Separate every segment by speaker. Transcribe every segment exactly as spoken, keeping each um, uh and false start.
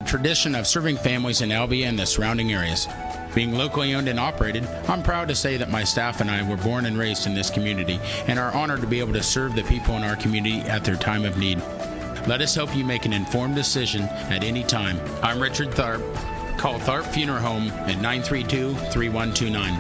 Speaker 1: tradition of serving families in Albia and the surrounding areas. Being locally owned and operated, I'm proud to say that my staff and I were born and raised in this community and are honored to be able to serve the people in our community at their time of need. Let us help you make an informed decision at any time. I'm Richard Tharp. Call Tharp Funeral Home at nine three two, three one two nine.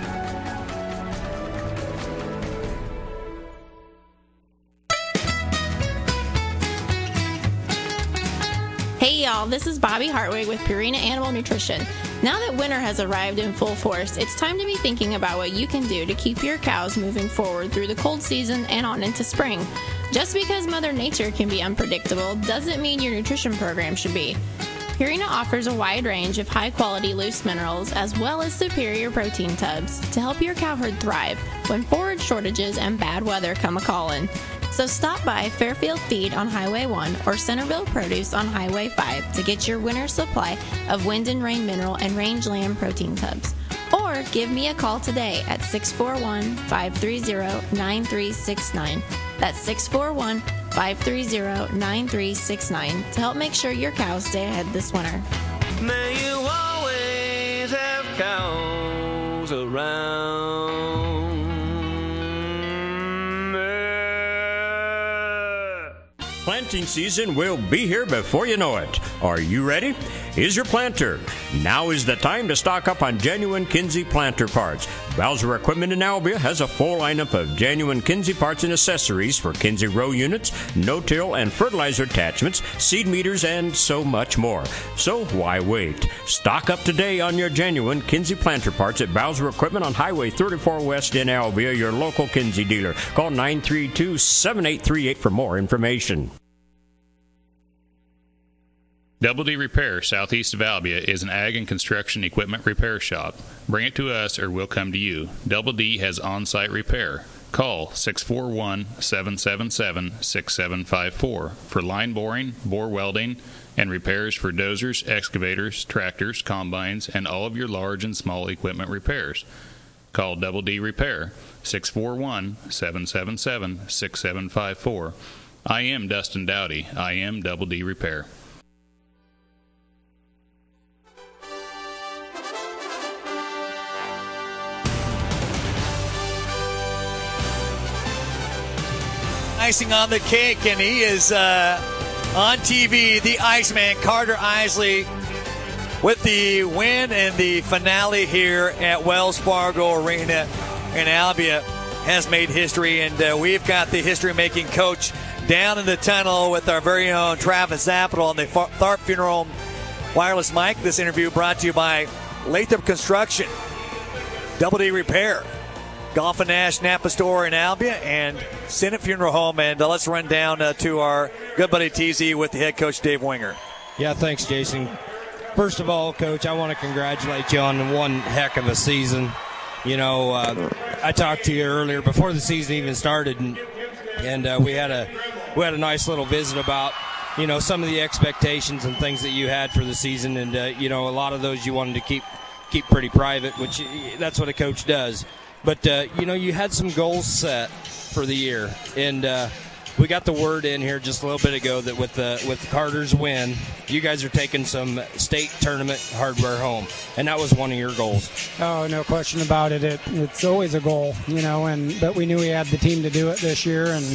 Speaker 2: Hey y'all, this is Bobby Hartwig with Purina Animal Nutrition. Now that winter has arrived in full force, it's time to be thinking about what you can do to keep your cows moving forward through the cold season and on into spring. Just because Mother Nature can be unpredictable doesn't mean your nutrition program should be. Purina offers a wide range of high-quality loose minerals as well as superior protein tubs to help your cow herd thrive when forage shortages and bad weather come a-callin'. So stop by Fairfield Feed on Highway one or Centerville Produce on Highway five to get your winter supply of wind and rain mineral and rangeland protein tubs. Or give me a call today at six four one, five three zero, nine three six nine. That's six four one, five three zero, nine three six nine to help make sure your cows stay ahead this winter.
Speaker 3: May you always have cows around.
Speaker 4: Planting season will be here before you know it. Are you ready? Is your planter? Now is the time to stock up on genuine Kinsey planter parts. Bowser Equipment in Albia has a full lineup of genuine Kinsey parts and accessories for Kinsey row units, no-till and fertilizer attachments, seed meters, and so much more. So why wait? Stock up today on your genuine Kinsey planter parts at Bowser Equipment on Highway thirty-four West in Albia, your local Kinsey dealer. Call nine three two, seven eight three eight for more information.
Speaker 5: Double D Repair, southeast of Albia, is an ag and construction equipment repair shop. Bring it to us or we'll come to you. Double D has on-site repair. Call six four one, seven seven seven, six seven five four for line boring, bore welding, and repairs for dozers, excavators, tractors, combines, and all of your large and small equipment repairs. Call Double D Repair, six four one, seven seven seven, six seven five four. I am Dustin Dowdy. I am Double D Repair.
Speaker 6: Icing on the cake, and he is uh, on T V, the Iceman, Carter Isley, with the win and the finale here at Wells Fargo Arena in Albia, has made history, and uh, we've got the history-making coach down in the tunnel with our very own Travis Zappital on the Tharp Funeral wireless mic. This interview brought to you by Lathrop Construction, Double D Repair, Golf and Nash Napa Store in Albia, and Senate Funeral Home. And uh, let's run down uh, to our good buddy T Z with the head coach, Dave Winger.
Speaker 7: Yeah, thanks, Jason. First of all, Coach, I want to congratulate you on one heck of a season. You know, uh, I talked to you earlier before the season even started, and, and uh, we had a we had a nice little visit about, you know, some of the expectations and things that you had for the season, and uh, you know, a lot of those you wanted to keep keep pretty private, which that's what a coach does. But, uh, you know, you had some goals set for the year, and uh, we got the word in here just a little bit ago that with the, with Carter's win, you guys are taking some state tournament hardware home, and that was one of your goals.
Speaker 8: Oh, no question about it. it it's always a goal, you know, and but we knew we had the team to do it this year, and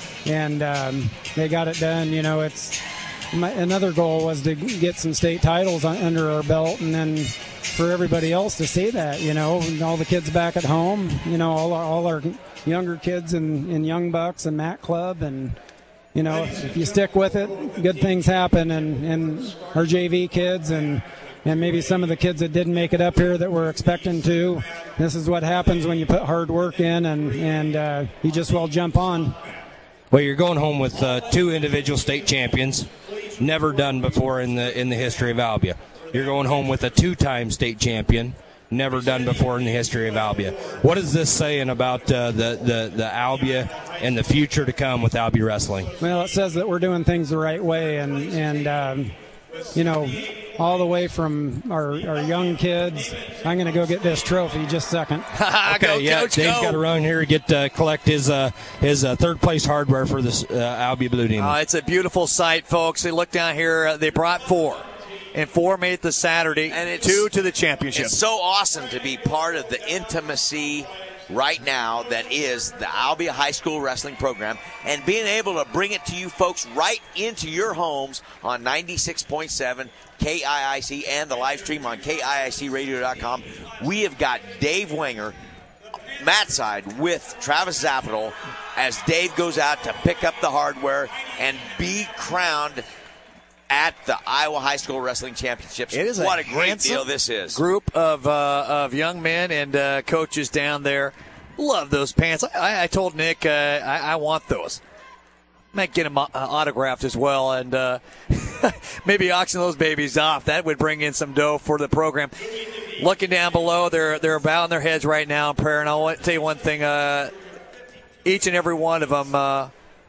Speaker 8: and um, they got it done. You know, it's my, another goal was to get some state titles under our belt, and then for everybody else to see that, you know, and all the kids back at home, you know, all our, all our younger kids in, in Young Bucks and Mac Club, and, you know, if you stick with it, good things happen, and, and our J V kids and, and maybe some of the kids that didn't make it up here that we're expecting to. This is what happens when you put hard work in, and, and uh, you just well jump on.
Speaker 7: Well, you're going home with uh, two individual state champions, never done before in the in the history of Albia. You're going home with a two-time state champion, never done before in the history of Albia. What is this saying about uh, the, the, the Albia and the future to come with Albia Wrestling?
Speaker 8: Well, it says that we're doing things the right way, and, and um, you know, all the way from our, our young kids. I'm going to go get this trophy just a second.
Speaker 7: Okay,
Speaker 6: go,
Speaker 7: yeah,
Speaker 6: Coach,
Speaker 7: Dave's
Speaker 6: go.
Speaker 7: got to run here to get uh, collect his uh, his uh, third-place hardware for this uh, Albia Blue Demon.
Speaker 6: Uh, it's a beautiful sight, folks. They look down here. Uh, they brought four. and four made it to Saturday,
Speaker 9: And it's-
Speaker 6: two to the championship.
Speaker 9: It's so awesome to be part of the intimacy right now that is the Albia High School wrestling program, and being able to bring it to you folks right into your homes on ninety-six point seven K I I C and the live stream on K I I C radio dot com. We have got Dave Wenger, Matt side, with Travis Zappadel as Dave goes out to pick up the hardware and be crowned at the Iowa High School Wrestling Championships.
Speaker 6: It is
Speaker 9: what
Speaker 6: a,
Speaker 9: a great
Speaker 6: handsome
Speaker 9: deal this is.
Speaker 6: Group of uh, of young men and uh, coaches down there. Love those pants. I, I told Nick uh, I, I want those. Might get them uh, autographed as well, and uh, maybe auction those babies off. That would bring in some dough for the program. Looking down below, they're they're bowing their heads right now in prayer. And I'll tell you one thing: uh, each and every one of them uh,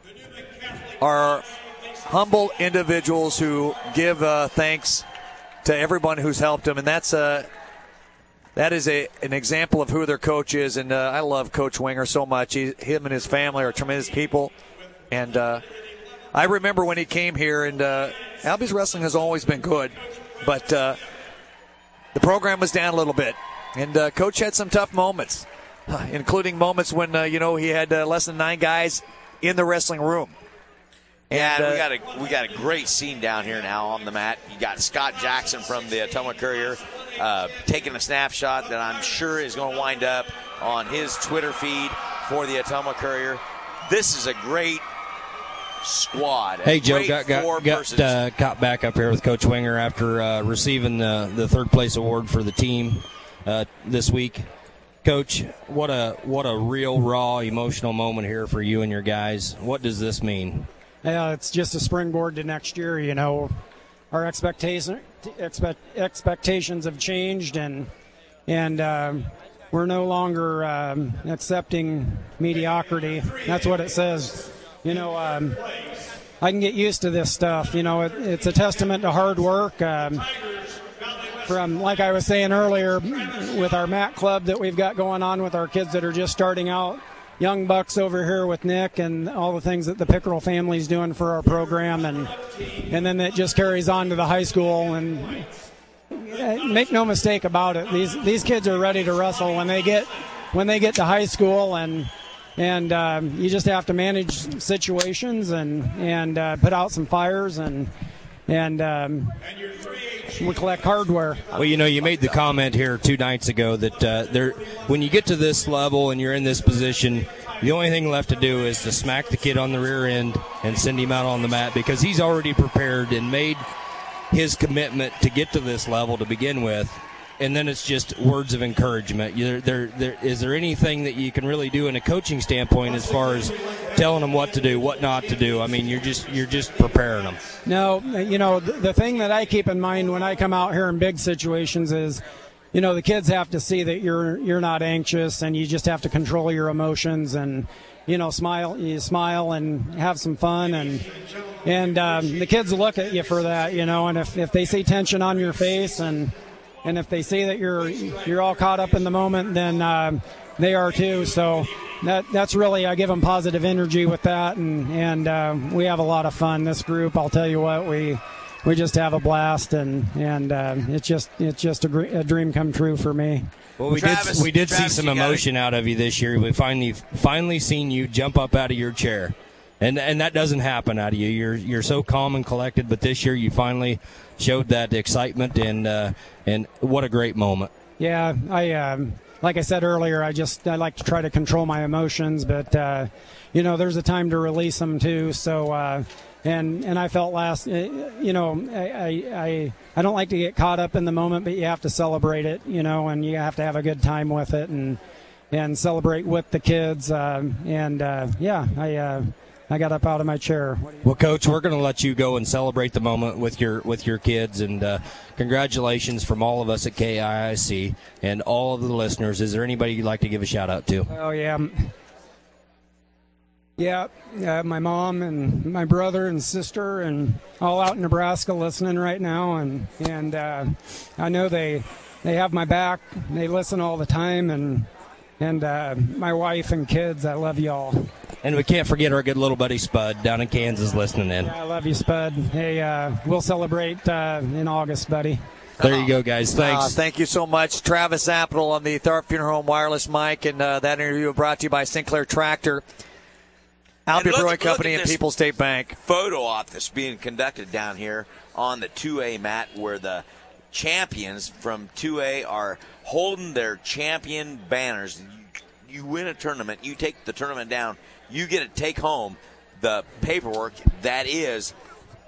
Speaker 6: are humble individuals who give uh, thanks to everyone who's helped them, and that's uh, that is a an example of who their coach is. And uh, I love Coach Wenger so much. He, him and his family are tremendous people, and uh, I remember when he came here. And uh, Albia's wrestling has always been good, but uh, the program was down a little bit, and uh, Coach had some tough moments, including moments when uh, you know he had uh, less than nine guys in the wrestling room.
Speaker 9: Yeah,
Speaker 6: And, uh,
Speaker 9: we got a we got a great scene down here now on the mat. You got Scott Jackson from the Ottumwa Courier uh, taking a snapshot that I'm sure is going to wind up on his Twitter feed for the Ottumwa Courier. This is a great squad.
Speaker 7: Hey, Joe,
Speaker 9: great
Speaker 7: got got,
Speaker 9: four
Speaker 7: got,
Speaker 9: persons.
Speaker 7: uh, got back up here with Coach Wenger after uh, receiving the, the third place award for the team uh, this week. Coach, what a what a real raw emotional moment here for you and your guys. What does this mean?
Speaker 8: Yeah, it's just a springboard to next year. You know, our expectation expect, expectations have changed, and and um, we're no longer um, accepting mediocrity. That's what it says. You know, um, I can get used to this stuff. You know, it, it's a testament to hard work. Um, from, like I was saying earlier, with our mat club that we've got going on with our kids that are just starting out. Young bucks over here with Nick and all the things that the Pickerel family's doing for our program, and and then it just carries on to the high school. And make no mistake about it, these these kids are ready to wrestle when they get when they get to high school, and and um, you just have to manage situations and and uh, put out some fires and and um, we collect hardware.
Speaker 7: Well, you know, you made the comment here two nights ago that uh, there, when you get to this level and you're in this position, the only thing left to do is to smack the kid on the rear end and send him out on the mat, because he's already prepared and made his commitment to get to this level to begin with. And then it's just words of encouragement. There, there, there, is there anything that you can really do in a coaching standpoint as far as telling them what to do, what not to do? I mean, you're just you're just preparing them.
Speaker 8: No, you know, the, the thing that I keep in mind when I come out here in big situations is, you know, the kids have to see that you're you're not anxious, and you just have to control your emotions and, you know, smile, you smile and have some fun, and and um, the kids look at you for that, you know, and if, if they see tension on your face and and if they see that you're you're all caught up in the moment, then um, they are too. So that that's really, I give them positive energy with that, and and uh, we have a lot of fun. This group, I'll tell you what, we we just have a blast, and and uh, it's just it's just a, gr- a dream come true for me.
Speaker 7: Well, we
Speaker 9: Travis,
Speaker 7: did we did
Speaker 9: Travis,
Speaker 7: see some
Speaker 9: you gotta-
Speaker 7: emotion out of you this year. We finally finally seen you jump up out of your chair, and and that doesn't happen out of you. You're you're so calm and collected, but this year you finally showed that excitement, and uh, and what a great moment.
Speaker 8: Yeah, I um, like I said earlier, I just I like to try to control my emotions, but uh, you know, there's a time to release them too. So uh, and and I felt last, you know, I, I I don't like to get caught up in the moment, but you have to celebrate it, you know, and you have to have a good time with it, and and celebrate with the kids. Um, and uh, yeah, I. Uh, I got up out of my chair.
Speaker 7: Well, Coach, we're going to let you go and celebrate the moment with your with your kids, and uh, congratulations from all of us at K I I C and all of the listeners. Is there anybody you'd like to give a shout out to?
Speaker 8: Oh yeah, yeah, uh, my mom and my brother and sister and all out in Nebraska listening right now, and and uh, I know they they have my back. They listen all the time, and and uh, my wife and kids. I love y'all.
Speaker 7: And we can't forget our good little buddy Spud down in Kansas listening in.
Speaker 8: Yeah, I love you, Spud. Hey, uh, we'll celebrate uh, in August, buddy.
Speaker 7: There you go, guys. Thanks.
Speaker 6: Uh, thank you so much. Travis Apple on the Tharp Funeral Home wireless mic, and uh, that interview brought to you by Sinclair Tractor, Albia
Speaker 9: look-
Speaker 6: Brewing
Speaker 9: look
Speaker 6: Company,
Speaker 9: at
Speaker 6: and
Speaker 9: this
Speaker 6: People's State Bank.
Speaker 9: Photo op that's being conducted down here on the two A mat, where the champions from two A are holding their champion banners. You, you win a tournament, you take the tournament down, you get to take home the paperwork that is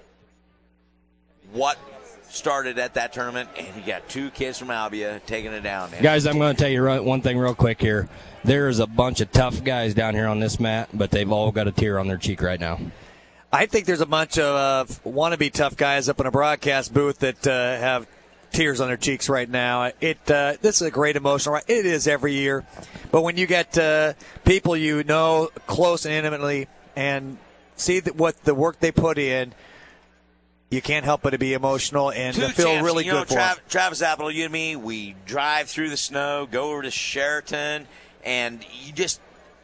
Speaker 9: what started at that tournament, and you got two kids from Albia taking it down.
Speaker 7: Guys, I'm going to tell you one thing real quick here. There's a bunch of tough guys down here on this mat, but they've all got a tear on their cheek right now.
Speaker 6: I think there's a bunch of uh, wannabe tough guys up in a broadcast booth that uh, have tears on their cheeks right now. It uh, this is a great emotional ride. It is every year, but when you get uh, people you know close and intimately and see that what the work they put in, you can't help but to be emotional and
Speaker 9: Two
Speaker 6: to feel
Speaker 9: champs.
Speaker 6: really
Speaker 9: you know,
Speaker 6: good for
Speaker 9: Trav-
Speaker 6: them.
Speaker 9: Travis Apple, you and me, we drive through the snow, go over to Sheraton, and you just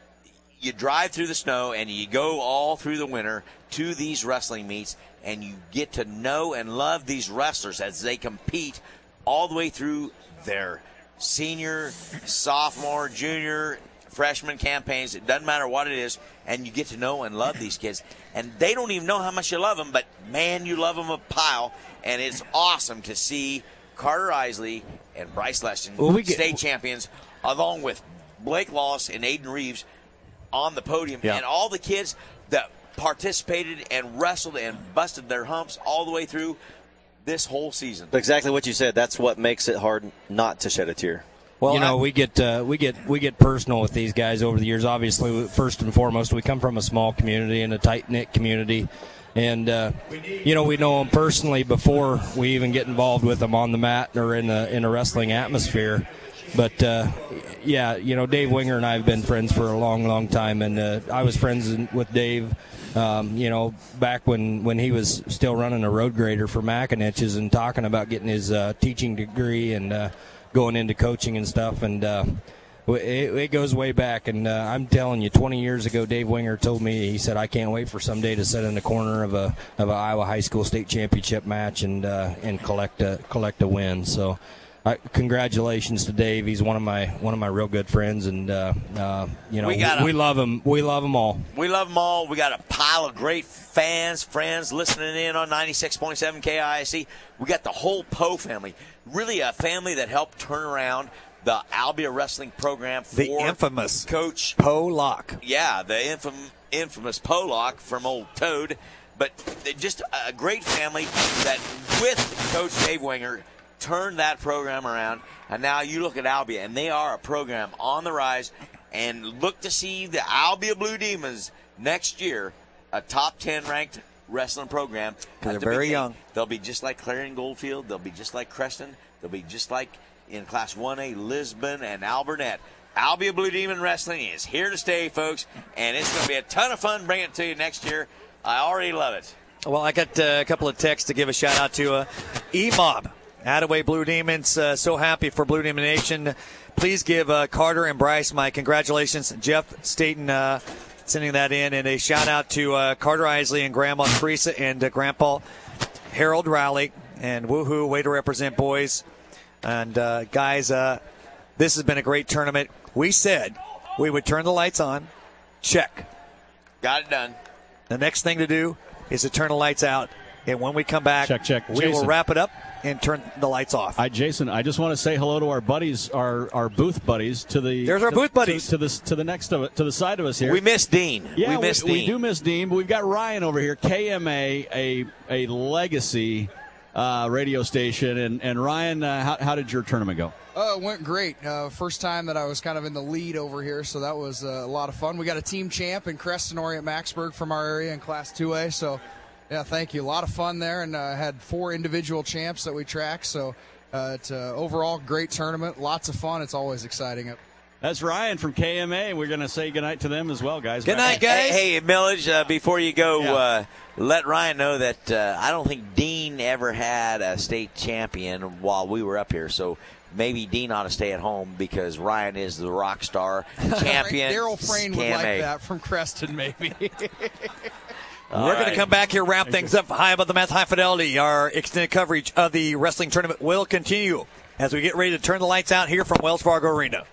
Speaker 9: you drive through the snow and you go all through the winter to these wrestling meets, and you get to know and love these wrestlers as they compete all the way through their senior, sophomore, junior, freshman campaigns. It doesn't matter what it is, and you get to know and love these kids. And they don't even know how much you love them, but, man, you love them a pile. And it's awesome to see Carter Isley and Bryce Leston,
Speaker 7: Well, we get-
Speaker 9: state champions, along with Blake Lawless and Aiden Reeves on the podium.
Speaker 6: Yeah.
Speaker 9: And all the kids that participated and wrestled and busted their humps all the way through this whole season.
Speaker 10: Exactly what you said. That's what makes it hard not to shed a tear.
Speaker 7: Well, you know, we get uh, we get we get personal with these guys over the years. Obviously, first and foremost, we come from a small community and a tight knit community, and uh, you know we know them personally before we even get involved with them on the mat or in a in a wrestling atmosphere. But uh, yeah, you know, Dave Winger and I have been friends for a long, long time, and uh, I was friends in, with Dave. Um, you know, back when, when he was still running a road grader for Macinitches and talking about getting his uh, teaching degree and uh, going into coaching and stuff, and uh, it, it goes way back. And uh, I'm telling you, twenty years ago, Dave Winger told me, he said, "I can't wait for someday to sit in the corner of a of an Iowa high school state championship match and uh, and collect a collect a win." So. Uh, congratulations to Dave. He's one of my one of my real good friends, and uh, uh, you know
Speaker 9: We
Speaker 7: we,
Speaker 9: got a-
Speaker 7: we love him. We love them all.
Speaker 9: We love them all. We got a pile of great fans, friends listening in on ninety-six point seven K I S C. We got the whole Poe family. Really a family that helped turn around the Albia wrestling program for
Speaker 6: The infamous
Speaker 9: Coach
Speaker 6: Poe Locke.
Speaker 9: Yeah, the infam- infamous Poe Locke from Old Toad. But they're just a great family that, with Coach Dave Winger, turned that program around, and now you look at Albia, and they are a program on the rise, and look to see the Albia Blue Demons next year, a top ten ranked wrestling program.
Speaker 6: They're
Speaker 9: At the
Speaker 6: very
Speaker 9: beginning.
Speaker 6: young.
Speaker 9: They'll be just like Clarion Goldfield. They'll be just like Creston. They'll be just like in Class one A, Lisbon and Alburnett. Albia Blue Demon Wrestling is here to stay, folks, and it's going to be a ton of fun bringing it to you next year. I already love it.
Speaker 6: Well, I got uh, a couple of texts to give a shout out to uh, E-Mob. Attaway Blue Demons, uh, so happy for Blue Demon Nation. Please give uh, Carter and Bryce my congratulations. Jeff Staten uh, sending that in. And a shout out to uh, Carter Isley and Grandma Teresa and uh, Grandpa Harold Rowley. And woohoo, way to represent boys. And uh, guys, uh, this has been a great tournament. We said we would turn the lights on. Check.
Speaker 9: Got it done.
Speaker 6: The next thing to do is to turn the lights out. And when we come back,
Speaker 11: check, check.
Speaker 6: we will
Speaker 11: Jason.
Speaker 6: wrap it up and turn the lights off.
Speaker 11: Hi, Jason. I just want to say hello to our buddies, our our booth buddies. To the
Speaker 6: there's our
Speaker 11: to,
Speaker 6: booth buddies
Speaker 11: to, to the to the next of it, to the side of us here.
Speaker 9: We miss Dean.
Speaker 11: Yeah,
Speaker 9: we miss
Speaker 11: we,
Speaker 9: Dean.
Speaker 11: we do miss Dean. But we've got Ryan over here, K M A, a a legacy uh, radio station. And and Ryan, uh, how how did your tournament go?
Speaker 12: Uh, it went great. Uh, first time that I was kind of in the lead over here, so that was uh, a lot of fun. We got a team champ in Creston Orient Maxburg from our area in Class two A, so yeah, thank you. A lot of fun there, and uh, had four individual champs that we tracked, so uh, it's uh, overall great tournament. Lots of fun. It's always exciting.
Speaker 11: That's Ryan from K M A. We're going to say goodnight to them as well, guys.
Speaker 6: Good night, guys.
Speaker 9: Hey, hey Millage, uh, before you go,
Speaker 11: Yeah.
Speaker 9: uh, let Ryan know that uh, I don't think Dean ever had a state champion while we were up here. So maybe Dean ought to stay at home because Ryan is the rock star champion.
Speaker 12: Daryl Frayne would
Speaker 9: K M A.
Speaker 12: like that from Creston, maybe.
Speaker 6: All We're right. going to come back here, wrap Thank things you. up. High Above the Mat, High Fidelity. Our extended coverage of the wrestling tournament will continue as we get ready to turn the lights out here from Wells Fargo Arena.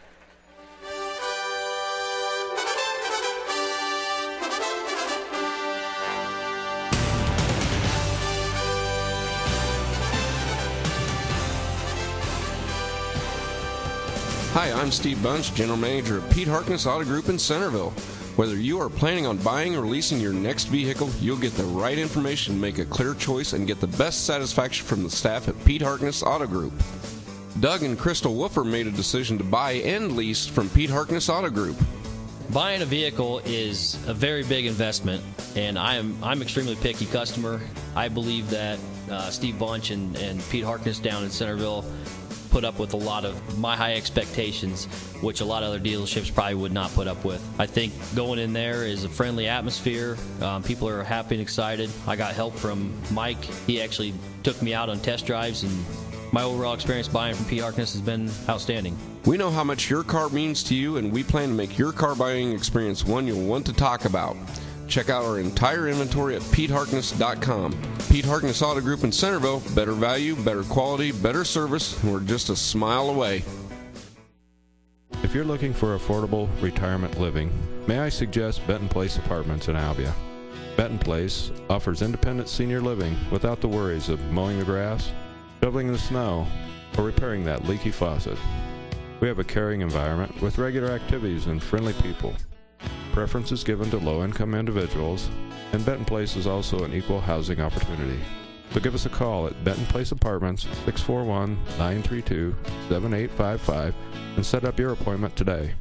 Speaker 13: Hi, I'm Steve Bunch, General Manager of Pete Harkness Auto Group in Centerville. Whether you are planning on buying or leasing your next vehicle, you'll get the right information to make a clear choice and get the best satisfaction from the staff at Pete Harkness Auto Group. Doug and Crystal Woofer made a decision to buy and lease from Pete Harkness Auto Group.
Speaker 14: Buying a vehicle is a very big investment, and I am I'm extremely picky customer. I believe that uh, Steve Bunch and, and Pete Harkness down in Centerville put up with a lot of my high expectations, which a lot of other dealerships probably would not put up with. I think going in there is a friendly atmosphere. Um, people are happy and excited. I got help from Mike. He actually took me out on test drives, and my overall experience buying from Pete Harkness has been outstanding.
Speaker 13: We know how much your car means to you, and we plan to make your car buying experience one you'll want to talk about. Check out our entire inventory at pete harkness dot com. Pete Harkness Auto Group in Centerville. Better value, better quality, better service. We're just a smile away.
Speaker 15: If you're looking for affordable retirement living, may I suggest Benton Place Apartments in Albia. Benton Place offers independent senior living without the worries of mowing the grass, shoveling the snow, or repairing that leaky faucet. We have a caring environment with regular activities and friendly people. Preference is given to low-income individuals, and Benton Place is also an equal housing opportunity. So give us a call at Benton Place Apartments, six four one, nine three two, seven eight five five, and set up your appointment today.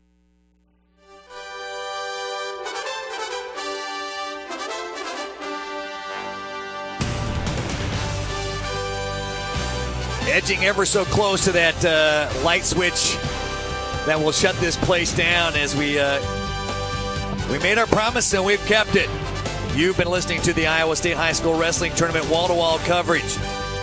Speaker 6: Edging ever so close to that uh, light switch that will shut this place down as we uh, we made our promise and we've kept it. You've been listening to the Iowa State High School Wrestling Tournament wall-to-wall coverage.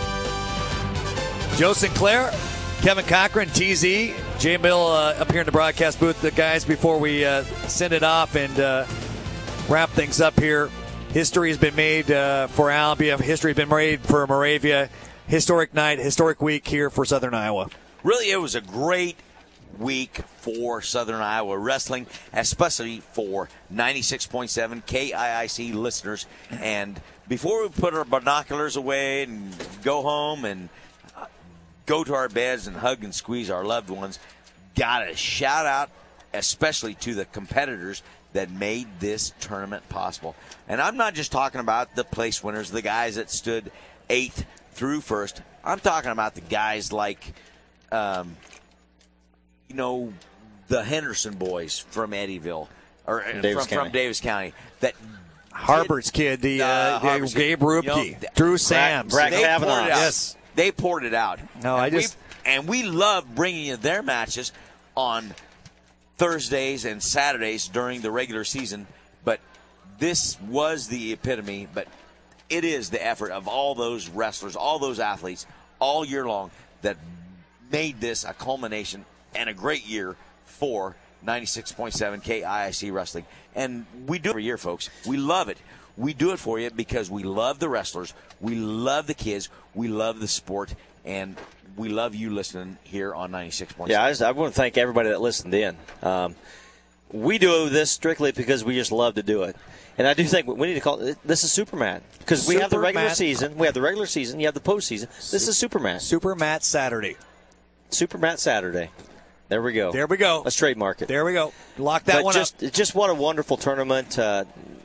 Speaker 6: Joe Sinclair, Kevin Cochran, T Z, Jay Mill uh, up here in the broadcast booth. The guys, before we uh, send it off and uh, wrap things up here, history has been made uh, for Albia. History has been made for Moravia. Historic night, historic week here for Southern Iowa.
Speaker 9: Really, it was a great week for Southern Iowa wrestling, especially for ninety-six point seven K I I C listeners. And before we put our binoculars away and go home and go to our beds and hug and squeeze our loved ones, got a shout out especially to the competitors that made this tournament possible. And I'm not just talking about the place winners, the guys that stood eighth through first. I'm talking about the guys like, um, you know, the Henderson boys from Eddyville, or from Davis, from, from Davis County. That
Speaker 6: Harvard's kid, the, uh, the
Speaker 9: Harvard's
Speaker 6: Gabe
Speaker 9: kid,
Speaker 6: Rupke,
Speaker 9: you know,
Speaker 6: Drew Sams,
Speaker 9: Brad
Speaker 6: they
Speaker 9: Kavanaugh.
Speaker 6: poured it out. Yes,
Speaker 9: they poured it out.
Speaker 6: No,
Speaker 9: and
Speaker 6: I just
Speaker 9: and we love bringing you their matches on Thursdays and Saturdays during the regular season. But this was the epitome. But it is the effort of all those wrestlers, all those athletes, all year long that made this a culmination and a great year for ninety-six point seven K I I C Wrestling. And we do it every year, folks. We love it. We do it for you because we love the wrestlers, we love the kids, we love the sport, and we love you listening here on ninety-six point seven.
Speaker 10: Yeah, I, just, I want to thank everybody that listened in. Um, we do this strictly because we just love to do it. And I do think we need to call it, this is Supermat. Because we have the regular
Speaker 6: Mat.
Speaker 10: season, we have the regular season, you have the postseason. This is Supermat.
Speaker 6: Supermat Saturday.
Speaker 10: Supermat Saturday. There we go.
Speaker 6: There we go.
Speaker 10: Let's trademark it.
Speaker 6: There we go. Lock that
Speaker 10: but
Speaker 6: one
Speaker 10: just,
Speaker 6: up.
Speaker 10: Just what a wonderful tournament. Uh,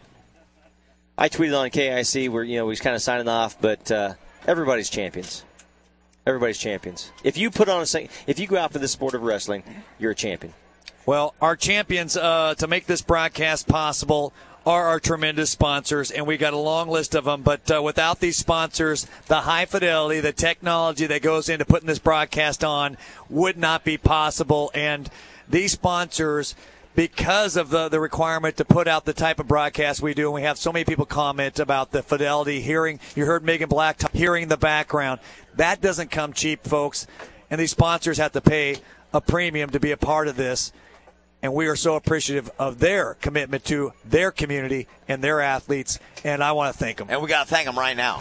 Speaker 10: I tweeted on K I C where, you know, he's kind of signing off, but uh, everybody's champions. Everybody's champions. If you put on a, if you go out for this sport of wrestling, you're a champion.
Speaker 6: Well, our champions uh, to make this broadcast possible are our tremendous sponsors, and we got a long list of them. But uh, without these sponsors, the high fidelity, the technology that goes into putting this broadcast on would not be possible. And these sponsors, because of the, the requirement to put out the type of broadcast we do, and we have so many people comment about the fidelity, hearing, you heard Megan Black talk, hearing the background. That doesn't come cheap, folks, and these sponsors have to pay a premium to be a part of this, and we are so appreciative of their commitment to their community and their athletes, and I want to thank them.
Speaker 9: And we got to thank them right now.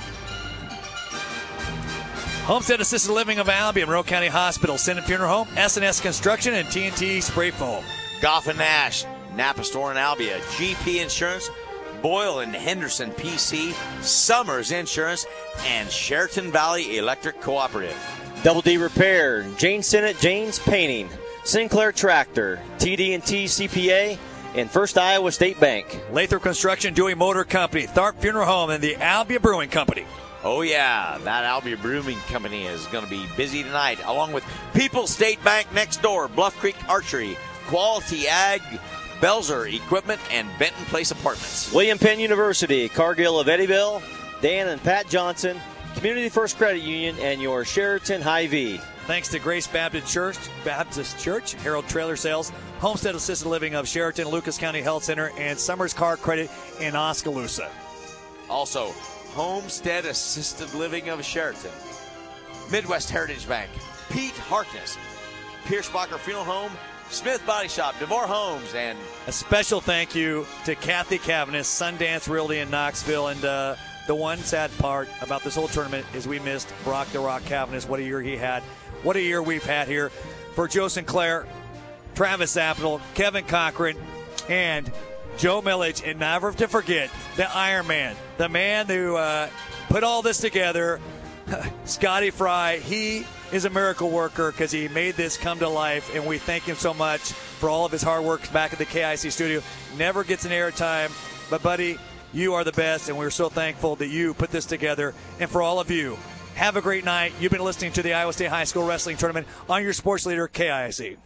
Speaker 6: Homestead Assisted Living of Albion, Monroe County Hospital, Senate Funeral Home, S and S Construction, and T N T Spray Foam.
Speaker 9: Goff and Nash, Napa Store in Albia, G P Insurance, Boyle and Henderson P C, Summers Insurance, and Sheraton Valley Electric Cooperative.
Speaker 10: Double D Repair, Jane Sinnott, Jane's Painting, Sinclair Tractor, T D and T C P A, and First Iowa State Bank.
Speaker 6: Lathrop Construction, Dewey Motor Company, Tharp Funeral Home, and the Albia Brewing Company.
Speaker 9: Oh, yeah, that Albia Brewing Company is going to be busy tonight, along with People's State Bank next door, Bluff Creek Archery, Quality Ag, Belzer Equipment, and Benton Place Apartments.
Speaker 10: William Penn University, Cargill of Eddyville, Dan and Pat Johnson, Community First Credit Union, and your Sheraton Hy-Vee.
Speaker 6: Thanks to Grace Baptist Church, Baptist Church, Harold Trailer Sales, Homestead Assisted Living of Sheraton, Lucas County Health Center, and Summers Car Credit in Oskaloosa.
Speaker 9: Also, Homestead Assisted Living of Sheraton, Midwest Heritage Bank, Pete Harkness, Piercebacher Funeral Home, Smith Body Shop, DeVore Homes, and
Speaker 6: a special thank you to Kathy Cavanis, Sundance Realty in Knoxville. And uh, the one sad part about this whole tournament is we missed Brock the Rock Cavanis. What a year he had. What a year we've had here for Joe Sinclair, Travis Apple, Kevin Cochran, and Joe Millage. And never to forget the Iron Man, the man who uh, put all this together, Scotty Fry. He is a miracle worker because he made this come to life, and we thank him so much for all of his hard work back at the K I C studio. Never gets an airtime, but buddy, you are the best, and we're so thankful that you put this together. And for all of you, have a great night. You've been listening to the Iowa State High School Wrestling Tournament on your sports leader, K I C.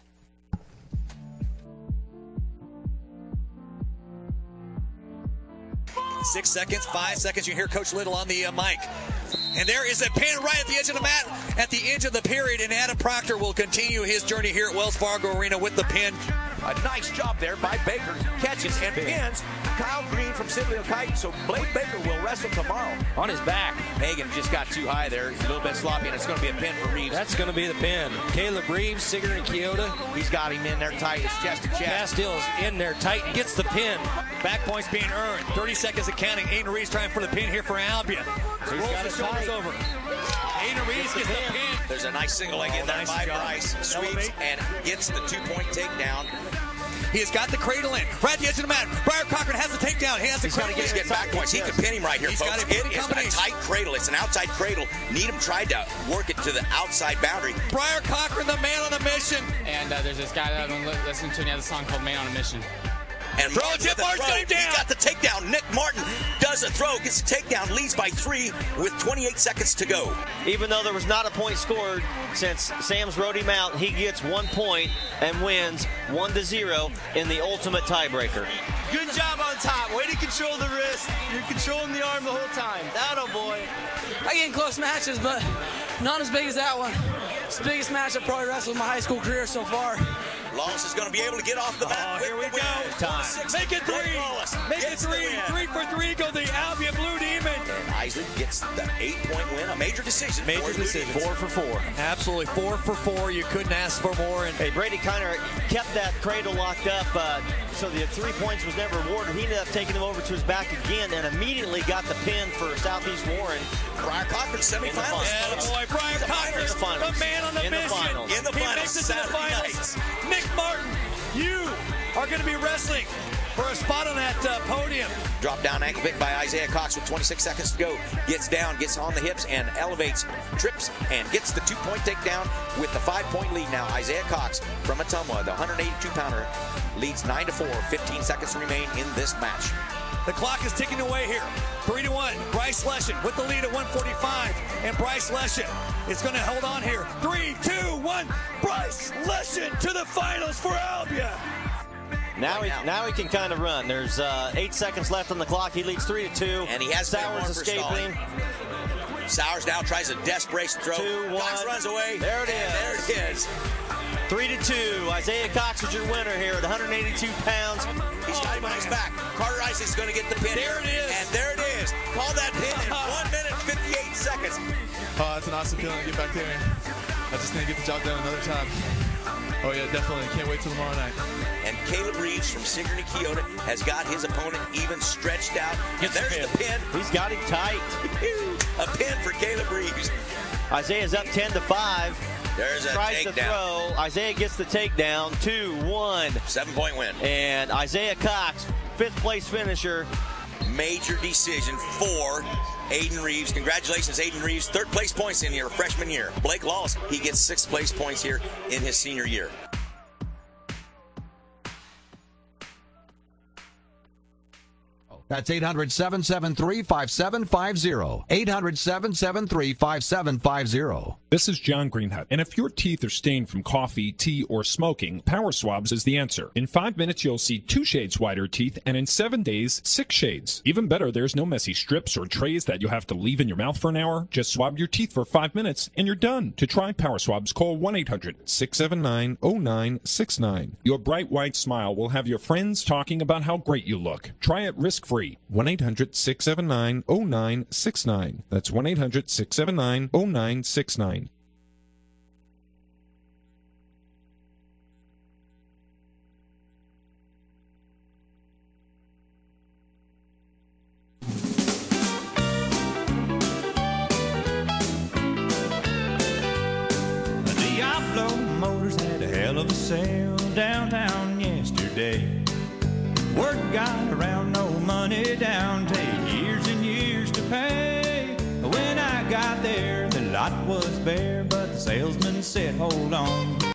Speaker 6: Six seconds, five seconds. You hear Coach Little on the uh, mic. And there is a pin right at the edge of the mat, at the edge of the period, and Adam Proctor will continue his journey here at Wells Fargo Arena with the pin.
Speaker 9: A nice job there by Baker. Catches and pins Kyle Green from Sibley Kite, so Blake Baker will wrestle tomorrow. On his back. Hagan just got too high there. He's a little bit sloppy, and it's going to be a pin for Reeves.
Speaker 7: That's going to be the pin. Caleb Reeves, Sigurd and Kyoto.
Speaker 9: He's got him in there tight. It's chest to chest.
Speaker 7: Castill's in there tight and gets the pin.
Speaker 6: Back points being earned. thirty seconds of counting. Aiden Reeves trying for the pin here for Albion. So he's got his shoulders over. Aiden Reeves gets the pin.
Speaker 9: There's a nice single leg in there
Speaker 6: nice
Speaker 9: by
Speaker 6: job.
Speaker 9: Bryce. Sweeps and gets the two-point takedown.
Speaker 6: He has got the cradle in. Right at the edge of the mat. Briar Cochran has the takedown. He has the
Speaker 9: He's got to get, get back points. He can pin him right here,
Speaker 6: He's
Speaker 9: folks.
Speaker 6: got a
Speaker 9: It is a tight cradle. It's an outside cradle. Needham tried to work it to the outside boundary.
Speaker 6: Briar Cochran, the man on a mission.
Speaker 16: And uh, there's this guy that I've been li- listening to, and he has a song called Man on a Mission.
Speaker 9: And
Speaker 6: throw
Speaker 9: Martin
Speaker 6: it, Tip Martin's got him down.
Speaker 9: He got the takedown. Nick Martin does a throw, gets the takedown, leads by three with twenty-eight seconds to go.
Speaker 10: Even though there was not a point scored, since Sam's rode him out, he gets one point and wins one to zero in the ultimate tiebreaker.
Speaker 16: Good job on top. Way to control the wrist. You're controlling the arm the whole time. That boy. I get in close matches, but not as big as that one. It's the biggest match I've probably wrestled in my high school career so far.
Speaker 9: Lawless is going to be able to get off the mat.
Speaker 6: Oh, here we go.
Speaker 9: Time.
Speaker 6: Make it three. Make it three. Three for three. Go the Albion Blue Demon.
Speaker 9: And Isley gets the eight-point win. A major decision.
Speaker 6: Major decision. Four for four. Absolutely. Four for four. You couldn't ask for more. And
Speaker 10: hey, Brady Kiner kept that cradle locked up, uh, so the three points was never awarded. He ended up taking them over to his back again and immediately got the pin for Southeast Warren.
Speaker 9: Briar Cochran, semifinals.
Speaker 6: Yeah, boy, Briar Cochran, the, the man on the
Speaker 10: in
Speaker 6: mission.
Speaker 10: The finals.
Speaker 9: In the
Speaker 6: he
Speaker 9: finals.
Speaker 6: makes it to the finals. Nick Martin, you are going to be wrestling for a spot on that uh, podium.
Speaker 9: Drop down ankle pick by Isaiah Cox with twenty-six seconds to go. Gets down, gets on the hips, and elevates, trips, and gets the two-point takedown with the five-point lead now. Isaiah Cox from Ottumwa, the one eighty-two pounder, leads nine to four. fifteen seconds remain in this match.
Speaker 6: The clock is ticking away here. Three to one. Bryce Leshen with the lead at one forty-five. And Bryce Leshen is going to hold on here. Three, two, one. Bryce Leshen to the finals for Albion.
Speaker 10: Now he, now he can kind of run. There's uh, eight seconds left on the clock. He leads three to two.
Speaker 9: And he has
Speaker 10: Sowers escaping.
Speaker 9: Sowers now tries a desperation throw.
Speaker 10: Two,
Speaker 9: Cox
Speaker 10: one.
Speaker 9: runs away.
Speaker 10: There it is.
Speaker 9: There it is.
Speaker 10: Three to two. Isaiah Cox is your winner here at one hundred eighty-two pounds.
Speaker 9: He's got him on his back. Carter Isley's going to get the pin.
Speaker 6: There it is.
Speaker 9: And there it is. Call that pin in one minute, fifty-eight seconds.
Speaker 17: Oh, it's an awesome feeling to get back there. I just need to get the job done another time. Oh, yeah, definitely. Can't wait till tomorrow night.
Speaker 9: And Caleb Reeves from Sigourney Keota has got his opponent even stretched out. And there's the pin.
Speaker 10: He's got him tight.
Speaker 9: A pin for Caleb Reeves.
Speaker 10: Isaiah's up ten to five.
Speaker 9: There's a
Speaker 10: Tries to
Speaker 9: takedown.
Speaker 10: throw. Isaiah gets the takedown. Two, one.
Speaker 9: Seven-point win.
Speaker 10: And Isaiah Cox, fifth place finisher.
Speaker 9: Major decision for Aiden Reeves. Congratulations, Aiden Reeves. Third place points in your freshman year. Blake Lawless, he gets sixth place points here in his senior year.
Speaker 18: That's eight hundred, seven seven three, five seven five zero. eight hundred, seven seven three, five seven five zero.
Speaker 19: This is John Greenhut, and if your teeth are stained from coffee, tea, or smoking, Power Swabs is the answer. In five minutes, you'll see two shades whiter teeth, and in seven days, six shades. Even better, there's no messy strips or trays that you'll have to leave in your mouth for an hour. Just swab your teeth for five minutes, and you're done. To try Power Swabs, call one eight hundred, six seven nine, zero nine six nine. Your bright white smile will have your friends talking about how great you look. Try it risk-free. one eight hundred, six seven nine, zero nine six nine. That's one eight hundred, six seven nine, zero nine six nine.
Speaker 20: Diablo Motors had a hell of a sale downtown yesterday. Word got around, no money down, take years and years to pay. When I got there, the lot was bare, but the salesman said, hold on.